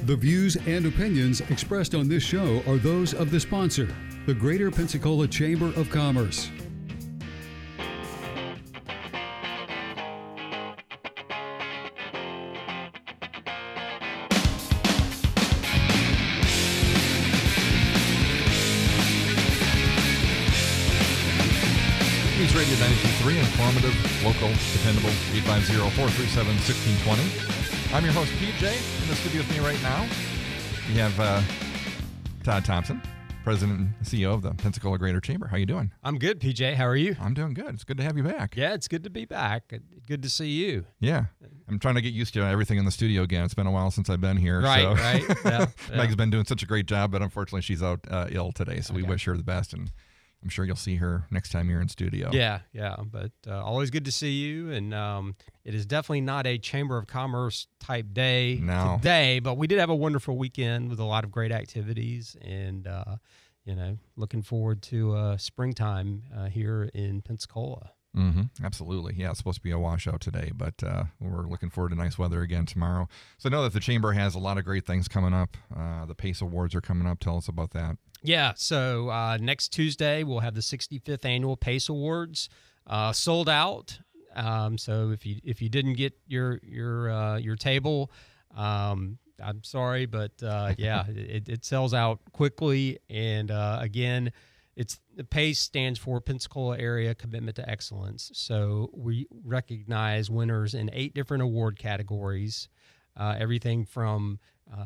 The views and opinions expressed on this show are those of the sponsor, the Greater Pensacola Chamber of Commerce. News Radio 92.3, informative, local, dependable, 850-437-1620. I'm your host, PJ. In the studio with me right now, we have Todd Thompson, President and CEO of the Pensacola Greater Chamber. How you doing? I'm good, PJ. How are you? I'm doing good. It's good to have you back. Yeah, it's good to be back. Good to see you. Yeah. I'm trying to get used to everything in the studio again. It's been a while since I've been here. Right, so. right. Yeah, Meg's been doing such a great job, but unfortunately she's out ill today, so we wish her the best, and I'm sure you'll see her next time you're in studio. Yeah, but always good to see you, and it is definitely not a Chamber of Commerce type day today, but we did have a wonderful weekend with a lot of great activities, and looking forward to springtime here in Pensacola. Absolutely. Yeah, it's supposed to be a washout today, but we're looking forward to nice weather again tomorrow. So I know that the Chamber has a lot of great things coming up. The PACE Awards are coming up. Tell us about that. Yeah, so next Tuesday we'll have the 65th Annual PACE Awards, sold out. So if you didn't get your table, I'm sorry, but it sells out quickly. And again, the PACE stands for Pensacola Area Commitment to Excellence. So we recognize winners in 8 different award categories, everything from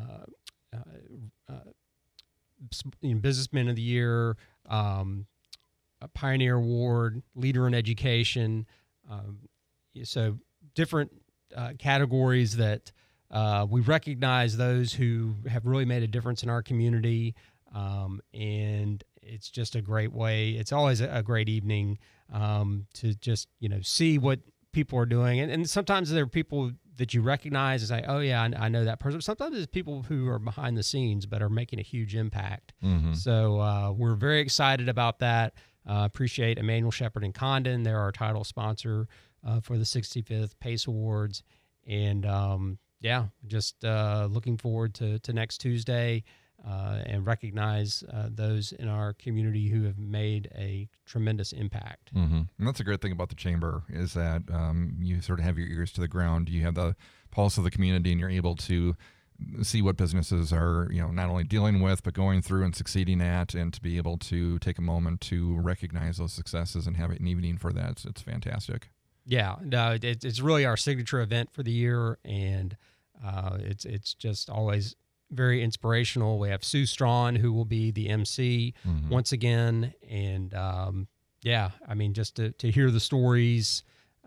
Businessman of the Year, a Pioneer Award, Leader in Education. So different categories that we recognize those who have really made a difference in our community. And it's just a great way. It's always a great evening to just, see what people are doing. And sometimes there are people that you recognize and say, oh, yeah, I know that person. Sometimes it's people who are behind the scenes but are making a huge impact. So we're very excited about that. Appreciate Emmanuel Shepherd and Condon. They're our title sponsor for the 65th PACE Awards. And, just looking forward to next Tuesday and recognize those in our community who have made a tremendous impact. And that's a great thing about the Chamber is that you sort of have your ears to the ground. You have the pulse of the community, and you're able to see what businesses are, not only dealing with, but going through and succeeding at, and to be able to take a moment to recognize those successes and have an evening for that. It's fantastic. Yeah, no, it's really our signature event for the year, and it's just always very inspirational. We have Sue Strawn, who will be the MC once again, and just to hear the stories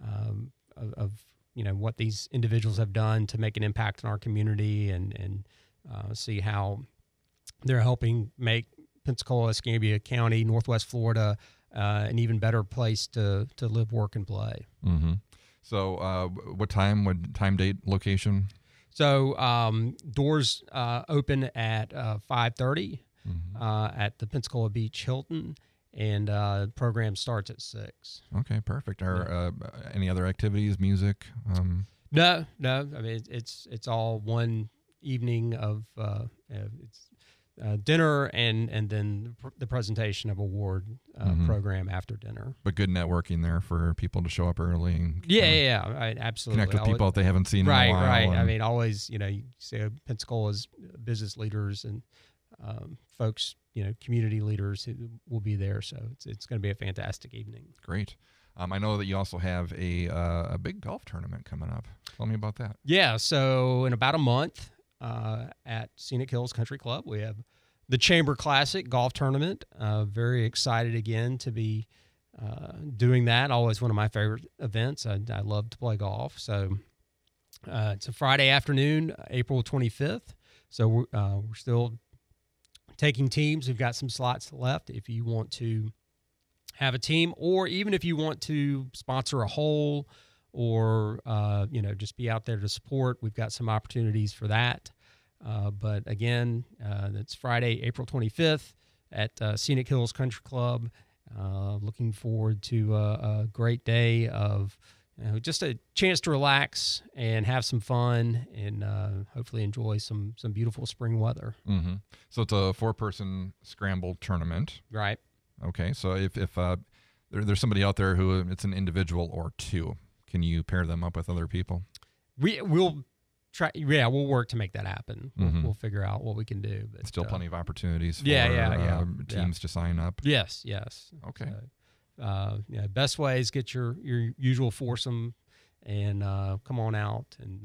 of what these individuals have done to make an impact in our community, and see how they're helping make Pensacola, Escambia County, Northwest Florida, an even better place to live, work, and play. So what time, date, location? So doors open at 5:30 at the Pensacola Beach Hilton, and the program starts at 6. Okay, perfect. Are any other activities, music? No. I mean, it's all one evening of it's dinner and then the presentation of award program after dinner. But good networking there for people to show up early. And, right, absolutely. Connect with people that they haven't seen in a while. Right. I mean, always, you see Pensacola's business leaders and folks, community leaders who will be there. So it's going to be a fantastic evening. Great. I know that you also have a big golf tournament coming up. Tell me about that. Yeah. So in about a month, at Scenic Hills Country Club, we have the Chamber Classic Golf Tournament. Very excited again to be doing that. Always one of my favorite events. I love to play golf. So it's a Friday afternoon, April 25th. So we're still taking teams. We've got some slots left if you want to have a team, or even if you want to sponsor a hole, or just be out there to support. We've got some opportunities for that. But again, that's Friday, April 25th at Scenic Hills Country Club. Looking forward to a great day of just a chance to relax and have some fun, and hopefully enjoy some beautiful spring weather. Mm-hmm. So it's a 4-person scramble tournament. Right. Okay. So if there's somebody out there who it's an individual or two, can you pair them up with other people? We'll try. Yeah, we'll work to make that happen. We'll figure out what we can do. But still plenty of opportunities for teams to sign up. Yes. Okay. So, best way is get your usual foursome and come on out, and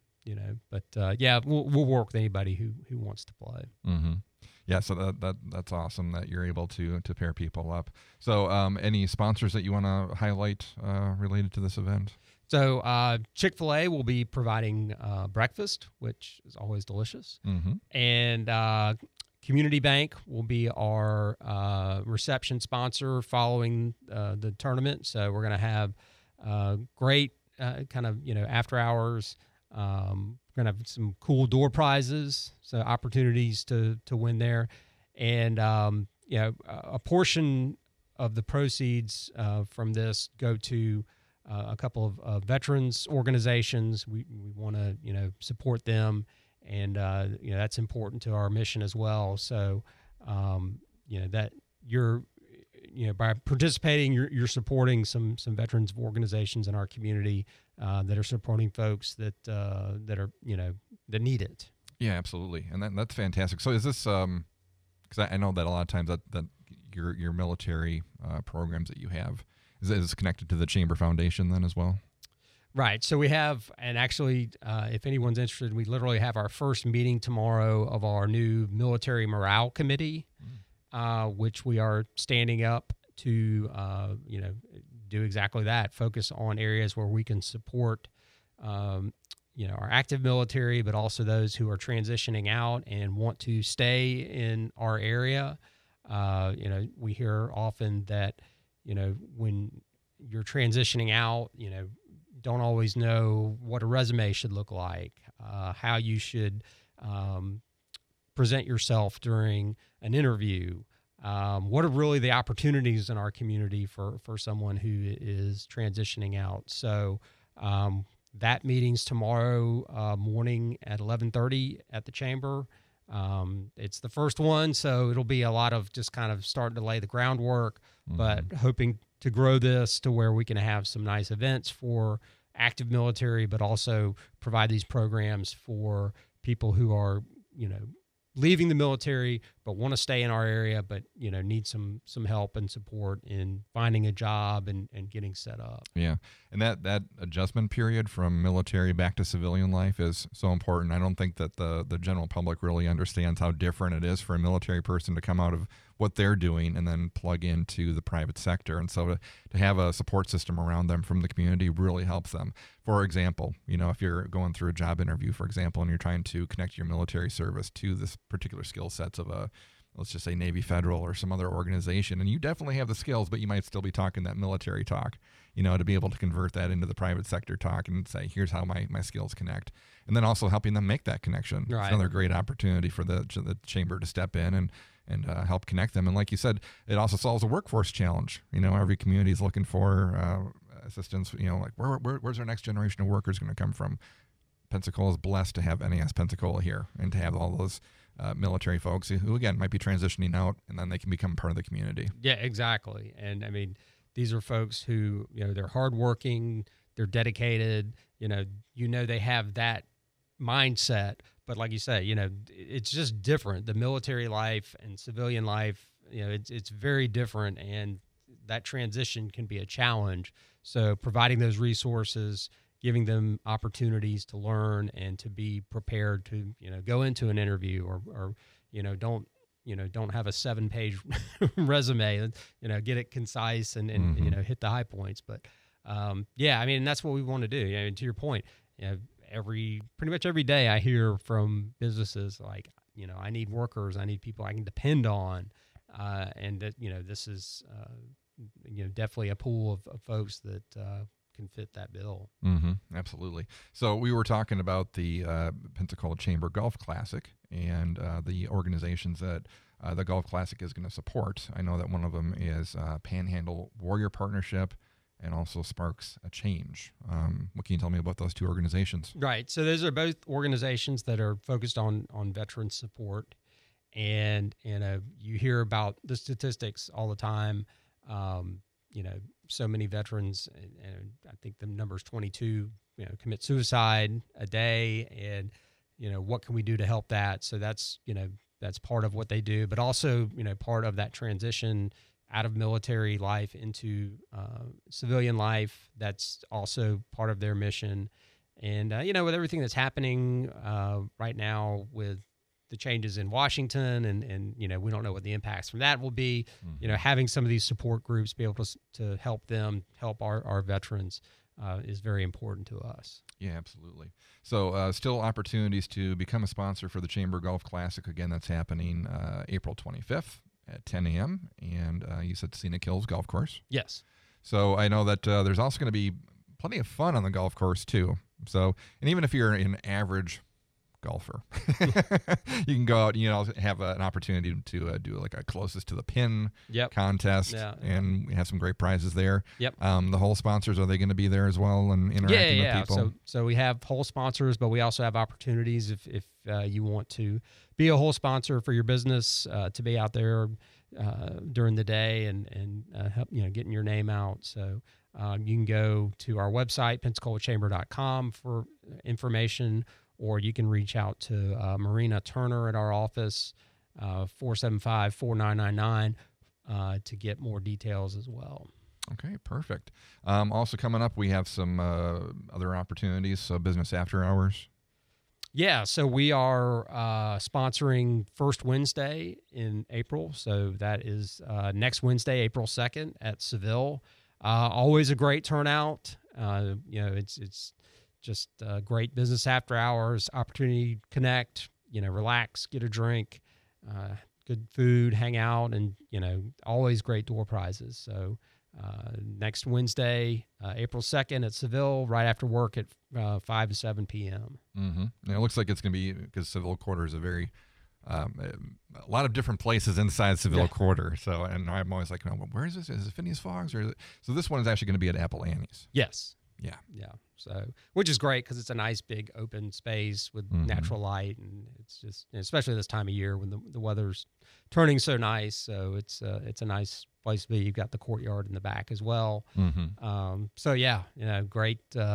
we'll work with anybody who wants to play. Mm-hmm. Yeah, so that's awesome that you're able to pair people up. So any sponsors that you want to highlight related to this event? So Chick-fil-A will be providing breakfast, which is always delicious. Mm-hmm. And Community Bank will be our reception sponsor following the tournament. So we're going to have great after hours. We're going to have some cool door prizes, so opportunities to win there. And, a portion of the proceeds from this go to a couple of veterans organizations. We want to, support them. And, that's important to our mission as well. So, that you're, by participating, you're supporting some veterans organizations in our community that are supporting folks that are, that need it. Yeah, absolutely. And that's fantastic. So is this, because I know that a lot of times that your military programs that you have, is connected to the Chamber Foundation then as well? Right. So we have, and actually, if anyone's interested, we literally have our first meeting tomorrow of our new military morale committee, which we are standing up to, do exactly that, focus on areas where we can support, our active military, but also those who are transitioning out and want to stay in our area. We hear often that, when you're transitioning out, don't always know what a resume should look like, how you should present yourself during an interview. What are really the opportunities in our community for someone who is transitioning out? So that meeting's tomorrow morning at 11:30 at the Chamber. It's the first one, so it'll be a lot of just kind of starting to lay the groundwork, but hoping to grow this to where we can have some nice events for active military, but also provide these programs for people who are, leaving the military but want to stay in our area, but need some help and support in finding a job and getting set up. Yeah, and that adjustment period from military back to civilian life is so important. I don't think that the general public really understands how different it is for a military person to come out of what they're doing and then plug into the private sector. And so to have a support system around them from the community really helps them. For example, if you're going through a job interview, for example, and you're trying to connect your military service to this particular skill sets of let's just say Navy Federal or some other organization, and you definitely have the skills, but you might still be talking that military talk, to be able to convert that into the private sector talk and say, here's how my skills connect. And then also helping them make that connection. Right. It's another great opportunity for the Chamber to step in and help connect them. And like you said, it also solves a workforce challenge. Every community is looking for assistance, like where's our next generation of workers going to come from? Pensacola is blessed to have NAS Pensacola here and to have all those military folks who, again, might be transitioning out, and then they can become part of the community. Yeah, exactly. And I mean, these are folks who, they're hardworking, they're dedicated, they have that mindset. But like you say, it's just different. The military life and civilian life, it's very different, and that transition can be a challenge. So providing those resources, giving them opportunities to learn and to be prepared to, go into an interview or don't have a 7-page resume, get it concise and hit the high points. But that's what we want to do. To your point, pretty much every day I hear from businesses like, I need workers, I need people I can depend on. And that, this is, definitely a pool of folks that, can fit that bill. Mm-hmm, absolutely. So we were talking about the Pensacola Chamber Golf Classic and the organizations that the Golf Classic is going to support. I know that one of them is Panhandle Warrior Partnership, and also Sparks a Change. What can you tell me about those two organizations? Right. So those are both organizations that are focused on veteran support. And, you hear about the statistics all the time. So many veterans, and I think the number is 22, commit suicide a day. And, what can we do to help that? So that's part of what they do, but also, part of that transition out of military life into civilian life. That's also part of their mission. And, with everything that's happening right now with the changes in Washington and we don't know what the impacts from that will be, having some of these support groups be able to help them, help our veterans is very important to us. Yeah, absolutely. So still opportunities to become a sponsor for the Chamber Golf Classic. Again, that's happening April 25th at 10 a.m. And you said Scenic Hills Golf Course. Yes. So I know that there's also going to be plenty of fun on the golf course too. So, and even if you're an average golfer, you can go out, have an opportunity to do like a closest to the pin contest, and we have some great prizes there. Yep. The whole sponsors, are they going to be there as well and interacting with people? So we have whole sponsors, but we also have opportunities if you want to be a whole sponsor for your business, to be out there during the day and help, getting your name out. So you can go to our website, PensacolaChamber.com, for information, or you can reach out to Marina Turner at our office, 475-4999, to get more details as well. Okay, perfect. Also coming up, we have some other opportunities, so business after hours. Yeah, so we are sponsoring First Wednesday in April. So that is next Wednesday, April 2nd at Seville. Always a great turnout. It's just great business after hours, opportunity to connect, relax, get a drink, good food, hang out, and, always great door prizes. So next Wednesday, April 2nd at Seville, right after work at 5 to 7 p.m. Mm-hmm. And it looks like it's going to be, because Seville Quarter is a very, a lot of different places inside Seville Quarter. So, and I'm always like, where is this? Is it Phineas Fogg's? So this one is actually going to be at Apple Annie's. Yes. Yeah. Yeah. So, which is great because it's a nice big open space with natural light, and it's just, especially this time of year when the weather's turning so nice. So it's a nice place to be. You've got the courtyard in the back as well. Mm-hmm. So yeah, great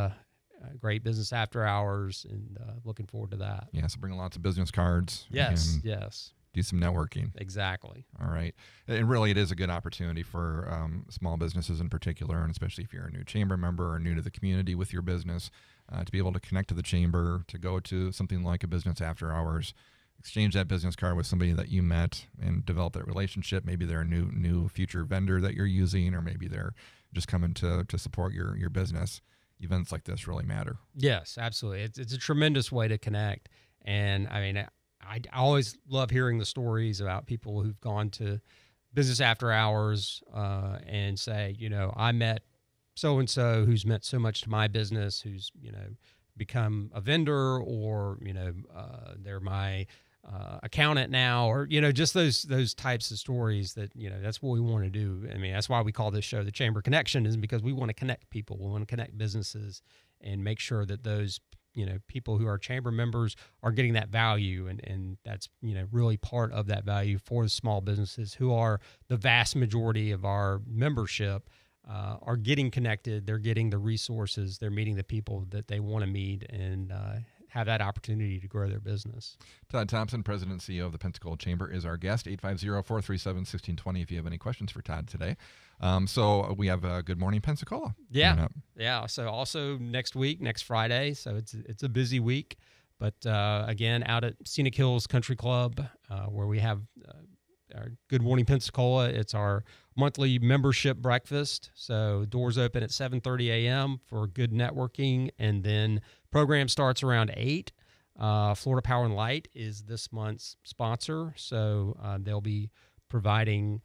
business after hours, and looking forward to that. Yeah. So bring lots of business cards. Yes. Yes. Do some networking. Exactly. All right. And really, it is a good opportunity for small businesses in particular, and especially if you're a new chamber member or new to the community with your business, to be able to connect to the chamber, to go to something like a business after hours, exchange that business card with somebody that you met and develop that relationship. Maybe they're a new future vendor that you're using, or maybe they're just coming to support your business. Events like this really matter. Yes, absolutely. It's a tremendous way to connect. And I mean, I always love hearing the stories about people who've gone to business after hours and say, I met so-and-so who's meant so much to my business, who's, become a vendor, or, they're my accountant now, or, just those types of stories that, that's what we want to do. I mean, that's why we call this show The Chamber Connection, is because we want to connect people. We want to connect businesses and make sure that those people who are chamber members are getting that value, and that's, really part of that value for the small businesses, who are the vast majority of our membership, are getting connected. They're getting the resources. They're meeting the people that they want to meet, and have that opportunity to grow their business. Todd Thompson, President and CEO of the Pensacola Chamber, is our guest. 850-437-1620 if you have any questions for Todd today. So we have Good Morning Pensacola. Yeah. So also next Friday. So it's a busy week, but again, out at Scenic Hills Country Club, where we have our Good Morning Pensacola. It's our monthly membership breakfast. So doors open at 7:30 a.m. for good networking, and then program starts around 8. Florida Power and Light is this month's sponsor, so they'll be providing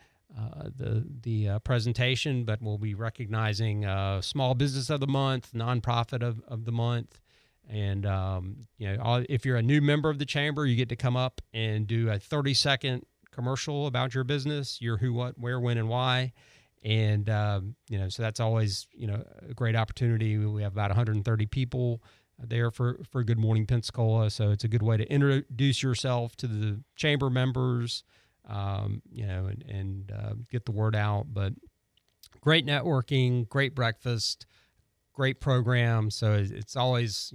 the presentation, but we'll be recognizing Small Business of the Month, Nonprofit of the Month, and if you're a new member of the chamber, you get to come up and do a 30-second commercial about your business, your who, what, where, when, and why, And, so that's always, a great opportunity. We have about 130 people there for Good Morning Pensacola. So it's a good way to introduce yourself to the chamber members, and get the word out. But great networking, great breakfast, great program. So it's always,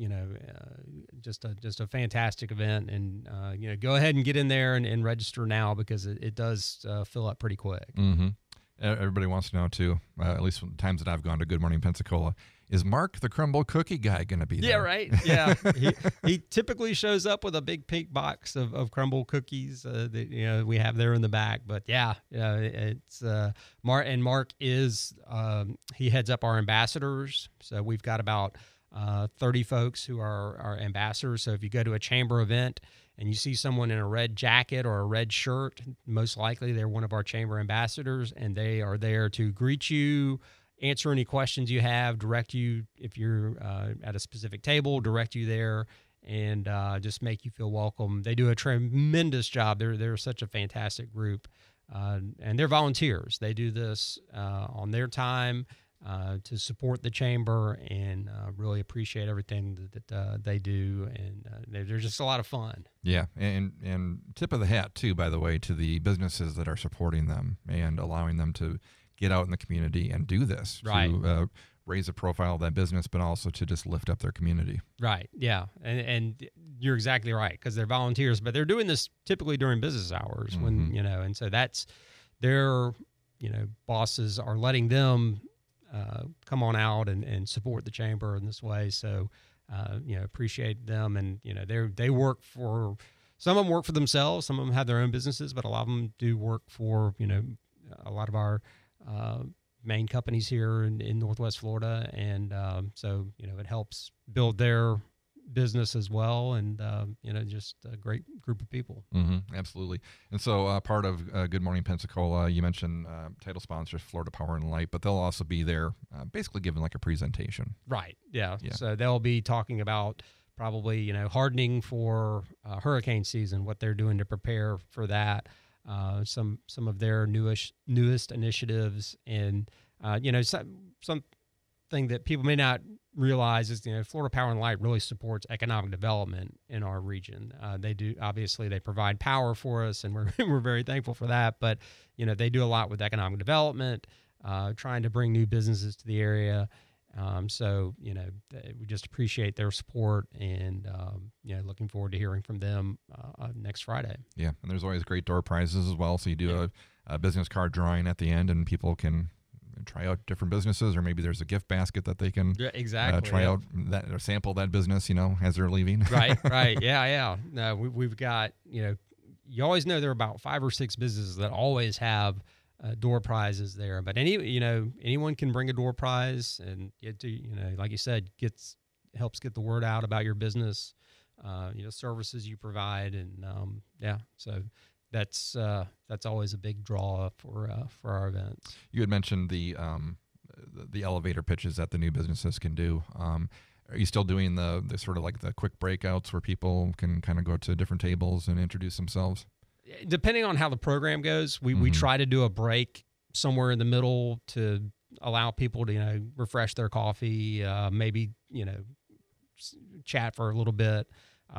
just a fantastic event. And, go ahead and get in there and register now, because it does fill up pretty quick. Mm-hmm. Everybody wants to know, too, at least the times that I've gone to Good Morning Pensacola, is Mark the Crumble Cookie guy going to be there? Yeah, right. Yeah. he typically shows up with a big pink box of crumble cookies that we have there in the back. But it's Mark, and Mark is he heads up our ambassadors. So we've got about 30 folks who are our ambassadors. So if you go to a chamber event and you see someone in a red jacket or a red shirt, most likely they're one of our chamber ambassadors, and they are there to greet you, answer any questions you have, direct you if you're at a specific table, direct you there, and just make you feel welcome. They do a tremendous job. They're such a fantastic group, and they're volunteers. They do this on their time to support the chamber, and really appreciate everything that they do, and they're just a lot of fun. Yeah, and tip of the hat, too, by the way, to the businesses that are supporting them and allowing them to get out in the community and do this, right, to raise the profile of that business, but also to just lift up their community. Right, yeah, and you're exactly right, because they're volunteers, but they're doing this typically during business hours, Mm-hmm. when, and so that's their, bosses are letting them come on out and support the chamber in this way. So, appreciate them. And, they work for, some of them work for themselves. Some of them have their own businesses, but a lot of them do work for, a lot of our main companies here in Northwest Florida. And so, it helps build their business as well, and just a great group of people. Mm-hmm, absolutely. And so part of Good Morning Pensacola, you mentioned title sponsors Florida Power and Light, but they'll also be there basically giving like a presentation. Right. Yeah. So they'll be talking about probably hardening for hurricane season, what they're doing to prepare for that, some of their newest initiatives, and something that people may not realize is, Florida Power and Light really supports economic development in our region. They do, obviously, they provide power for us, and we're very thankful for that. But, they do a lot with economic development, trying to bring new businesses to the area. So, we just appreciate their support, and, looking forward to hearing from them next Friday. Yeah, and there's always great door prizes as well. So you do a business card drawing at the end, and people can try out different businesses, or maybe there's a gift basket that they can try out that or sample that business, as they're leaving. Right. Yeah. No, we've got, you always know there are about 5 or 6 businesses that always have door prizes there, but anyone can bring a door prize, and get to, like you said, helps get the word out about your business, services you provide. And so that's always a big draw for our events. You had mentioned the elevator pitches that the new businesses can do. Are you still doing the sort of like the quick breakouts where people can kind of go to different tables and introduce themselves? Depending on how the program goes, we try to do a break somewhere in the middle to allow people to refresh their coffee, maybe chat for a little bit.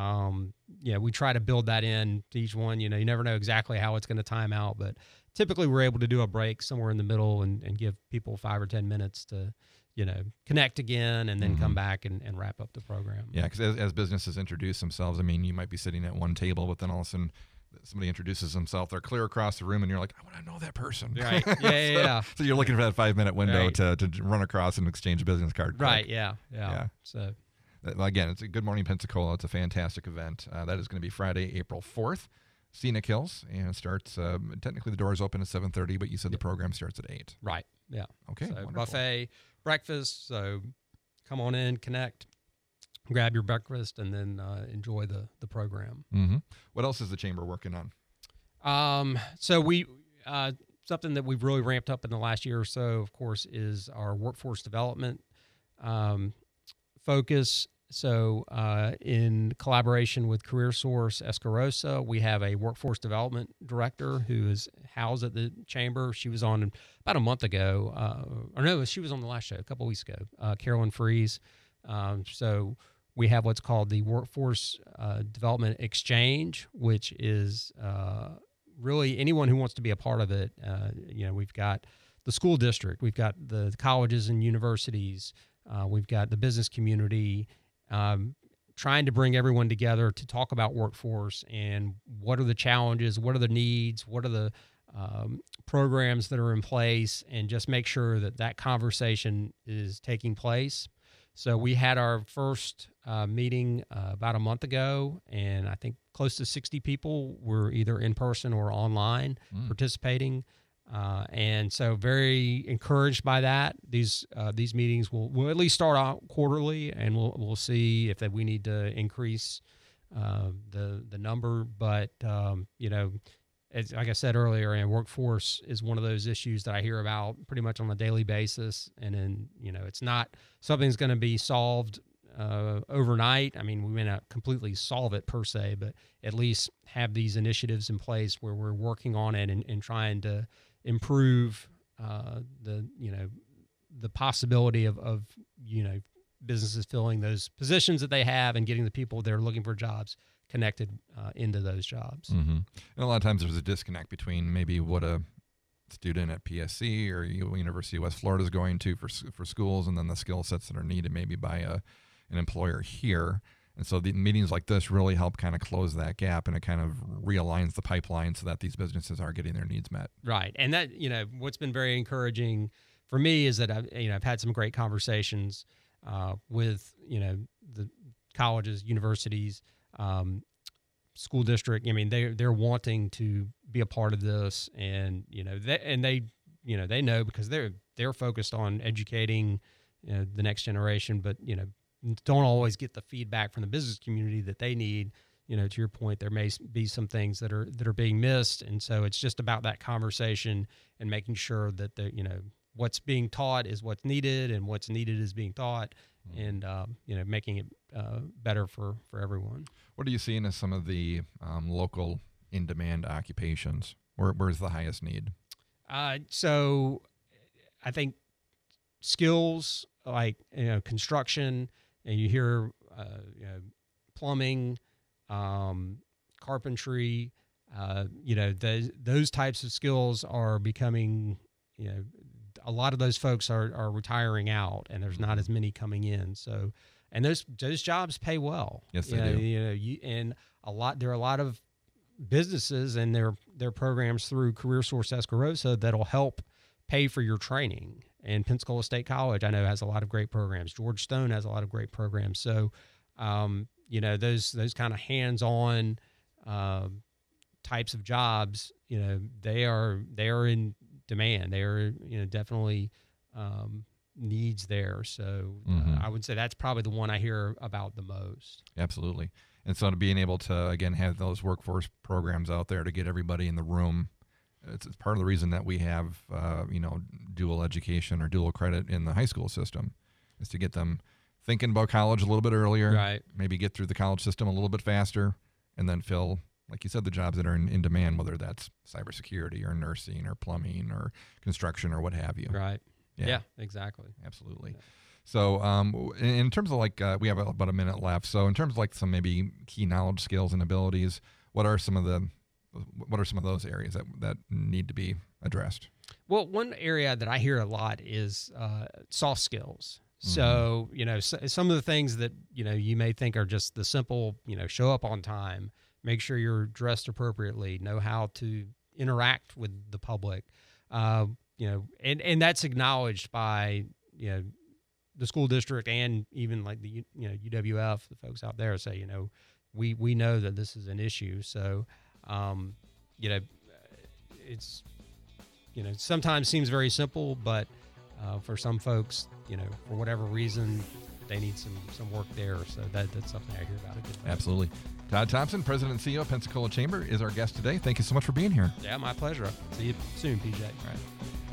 We try to build that in to each one. You never know exactly how it's going to time out, but typically we're able to do a break somewhere in the middle and give people 5 or 10 minutes to, connect again, and then come back and wrap up the program. Yeah, because as businesses introduce themselves, I mean, you might be sitting at one table, but then all of a sudden somebody introduces themselves, they're clear across the room, and you're like, I want to know that person. Right. Yeah. So you're looking for that 5-minute window to run across and exchange a business card. Right. Quick. Yeah. So again, it's a Good Morning Pensacola. It's a fantastic event. That is going to be Friday, April 4th, Scenic Hills, and it starts, technically the doors open at 7:30, but you said the program starts at 8. Right. Yeah. Okay. So buffet, breakfast. So come on in, connect, grab your breakfast, and then enjoy the program. Mm-hmm. What else is the chamber working on? So we something that we've really ramped up in the last year or so, of course, is our workforce development focus. So in collaboration with CareerSource Escarosa, we have a workforce development director who is housed at the chamber. She was on about a month ago, or no, she was on the last show a couple weeks ago, Carolyn Fries. So we have what's called the Workforce Development Exchange, which is really anyone who wants to be a part of it. We've got the school district, we've got the colleges and universities, we've got the business community, trying to bring everyone together to talk about workforce and what are the challenges, what are the needs, what are the programs that are in place, and just make sure that that conversation is taking place. So we had our first meeting about a month ago, and I think close to 60 people were either in person or online participating. And so very encouraged by that. These meetings will at least start out quarterly, and we'll see if we need to increase the number. But as like I said earlier, workforce is one of those issues that I hear about pretty much on a daily basis. And then it's not something that's going to be solved overnight. I mean, we may not completely solve it per se, but at least have these initiatives in place where we're working on it and trying to improve the possibility of businesses filling those positions that they have and getting the people that are looking for jobs connected into those jobs. Mm-hmm. And a lot of times there's a disconnect between maybe what a student at PSC or University of West Florida is going to for schools, and then the skill sets that are needed maybe by an employer here. And so the meetings like this really help kind of close that gap, and it kind of realigns the pipeline so that these businesses are getting their needs met. Right. And that, what's been very encouraging for me is that I've had some great conversations with, the colleges, universities, school district. I mean, they're wanting to be a part of this, and, they know because they're focused on educating, the next generation, but, don't always get the feedback from the business community that they need. To your point, there may be some things that are being missed, and so it's just about that conversation and making sure that what's being taught is what's needed, and what's needed is being taught, and making it better for everyone. What are you seeing as some of the local in-demand occupations? Where's the highest need? So I think skills like construction. And you hear, plumbing, carpentry, those types of skills are becoming, a lot of those folks are retiring out, and there's not as many coming in. So, and those jobs pay well. Yes, they do. And there are a lot of businesses and their programs through CareerSource Escarosa that'll help pay for your training. And Pensacola State College, I know, has a lot of great programs. George Stone has a lot of great programs. So, those kind of hands-on types of jobs, they are in demand. They are, definitely needs there. So I would say that's probably the one I hear about the most. Absolutely. And so being able to, again, have those workforce programs out there to get everybody in the room, it's part of the reason that we have, dual education or dual credit in the high school system, is to get them thinking about college a little bit earlier, right? Maybe get through the college system a little bit faster, and then fill, like you said, the jobs that are in demand, whether that's cybersecurity or nursing or plumbing or construction or what have you. Right. Yeah, exactly. Absolutely. Yeah. So in terms of we have about a minute left. So in terms of some maybe key knowledge, skills, and abilities, what are some of those areas that need to be addressed? Well, one area that I hear a lot is soft skills. So, some of the things that, you may think are just the simple, show up on time, make sure you're dressed appropriately, know how to interact with the public, and that's acknowledged by, the school district and even like the, UWF, the folks out there say, we know that this is an issue. So, it's, sometimes seems very simple, but for some folks, for whatever reason, they need some work there. So that's something I hear about. Absolutely. Todd Thompson, President and CEO of Pensacola Chamber, is our guest today. Thank you so much for being here. Yeah, my pleasure. See you soon, PJ. All right.